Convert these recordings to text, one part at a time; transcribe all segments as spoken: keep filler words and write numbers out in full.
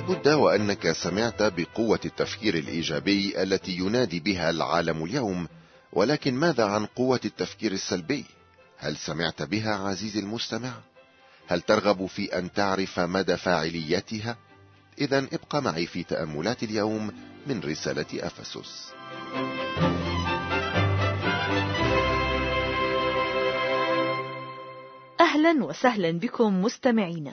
لابد وأنك سمعت بقوة التفكير الإيجابي التي ينادي بها العالم اليوم، ولكن ماذا عن قوة التفكير السلبي؟ هل سمعت بها عزيزي المستمع؟ هل ترغب في أن تعرف مدى فاعليتها؟ إذن ابقى معي في تأملات اليوم من رسالة أفسس. أهلا وسهلا بكم مستمعينا.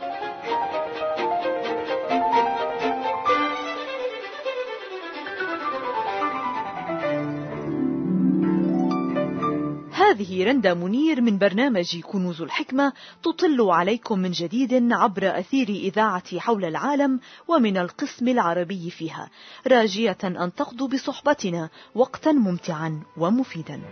هذه رندا منير من برنامج كنوز الحكمة تطل عليكم من جديد عبر أثير إذاعة حول العالم ومن القسم العربي فيها، راجية أن تقضوا بصحبتنا وقتا ممتعا ومفيدا.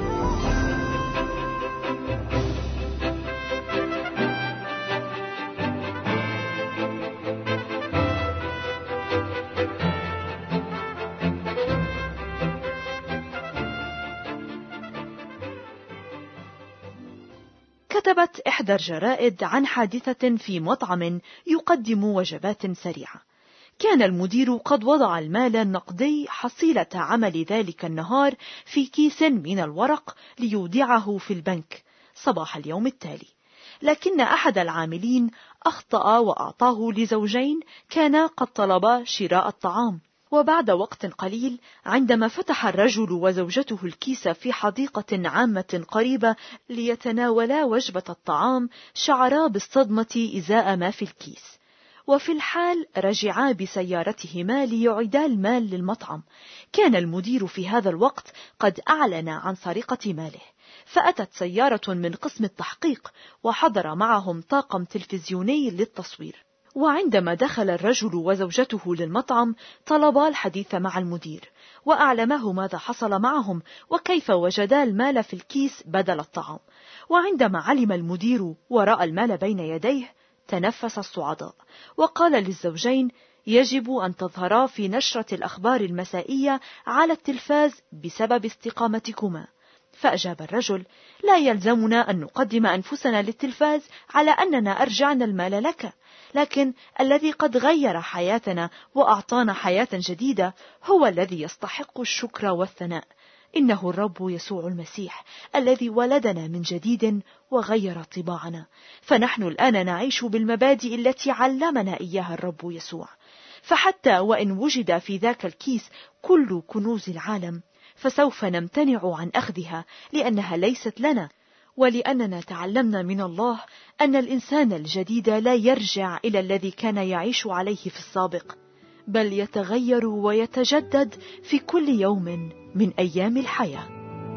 كتبت إحدى الجرائد عن حادثة في مطعم يقدم وجبات سريعة. كان المدير قد وضع المال النقدي حصيلة عمل ذلك النهار في كيس من الورق ليودعه في البنك صباح اليوم التالي، لكن أحد العاملين أخطأ وأعطاه لزوجين كانا قد طلبا شراء الطعام. وبعد وقت قليل عندما فتح الرجل وزوجته الكيس في حديقة عامة قريبة ليتناولا وجبة الطعام، شعرا بالصدمة إزاء ما في الكيس، وفي الحال رجعا بسيارتهما ليعيدا المال للمطعم. كان المدير في هذا الوقت قد أعلن عن سرقة ماله، فأتت سيارة من قسم التحقيق وحضر معهم طاقم تلفزيوني للتصوير. وعندما دخل الرجل وزوجته للمطعم طلبا الحديث مع المدير وأعلمه ماذا حصل معهم وكيف وجدا المال في الكيس بدل الطعام. وعندما علم المدير ورأى المال بين يديه تنفس الصعداء وقال للزوجين: يجب أن تظهرا في نشرة الأخبار المسائية على التلفاز بسبب استقامتكما. فأجاب الرجل: لا يلزمنا أن نقدم أنفسنا للتلفاز على أننا أرجعنا المال لك، لكن الذي قد غير حياتنا وأعطانا حياة جديدة هو الذي يستحق الشكر والثناء. إنه الرب يسوع المسيح الذي ولدنا من جديد وغير طباعنا، فنحن الآن نعيش بالمبادئ التي علمنا إياها الرب يسوع. فحتى وإن وجد في ذاك الكيس كل كنوز العالم فسوف نمتنع عن أخذها لأنها ليست لنا، ولأننا تعلمنا من الله أن الإنسان الجديد لا يرجع إلى الذي كان يعيش عليه في السابق، بل يتغير ويتجدد في كل يوم من أيام الحياة.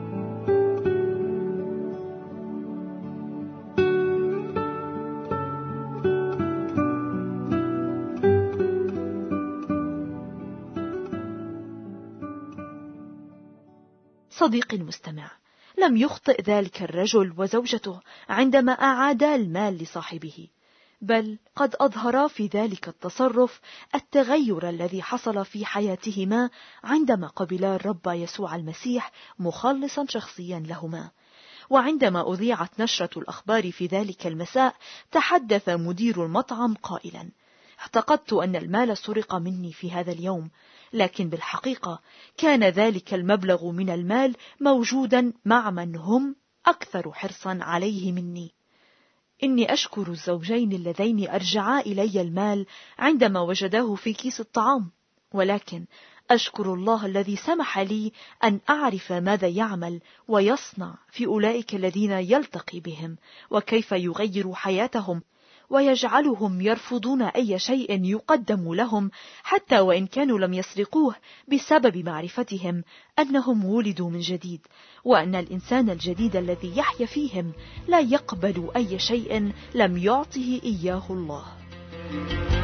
صديقي المستمع، لم يخطئ ذلك الرجل وزوجته عندما أعادا المال لصاحبه، بل قد أظهرا في ذلك التصرف التغير الذي حصل في حياتهما عندما قبلا الرب يسوع المسيح مخلصا شخصيا لهما. وعندما أذيعت نشرة الأخبار في ذلك المساء تحدث مدير المطعم قائلا: اعتقدت أن المال سرق مني في هذا اليوم، لكن بالحقيقة كان ذلك المبلغ من المال موجودا مع من هم أكثر حرصا عليه مني. إني أشكر الزوجين اللذين أرجعا إلي المال عندما وجداه في كيس الطعام، ولكن أشكر الله الذي سمح لي أن أعرف ماذا يعمل ويصنع في أولئك الذين يلتقي بهم، وكيف يغير حياتهم ويجعلهم يرفضون أي شيء يقدم لهم حتى وإن كانوا لم يسرقوه، بسبب معرفتهم أنهم ولدوا من جديد، وأن الإنسان الجديد الذي يحيا فيهم لا يقبل أي شيء لم يعطه إياه الله.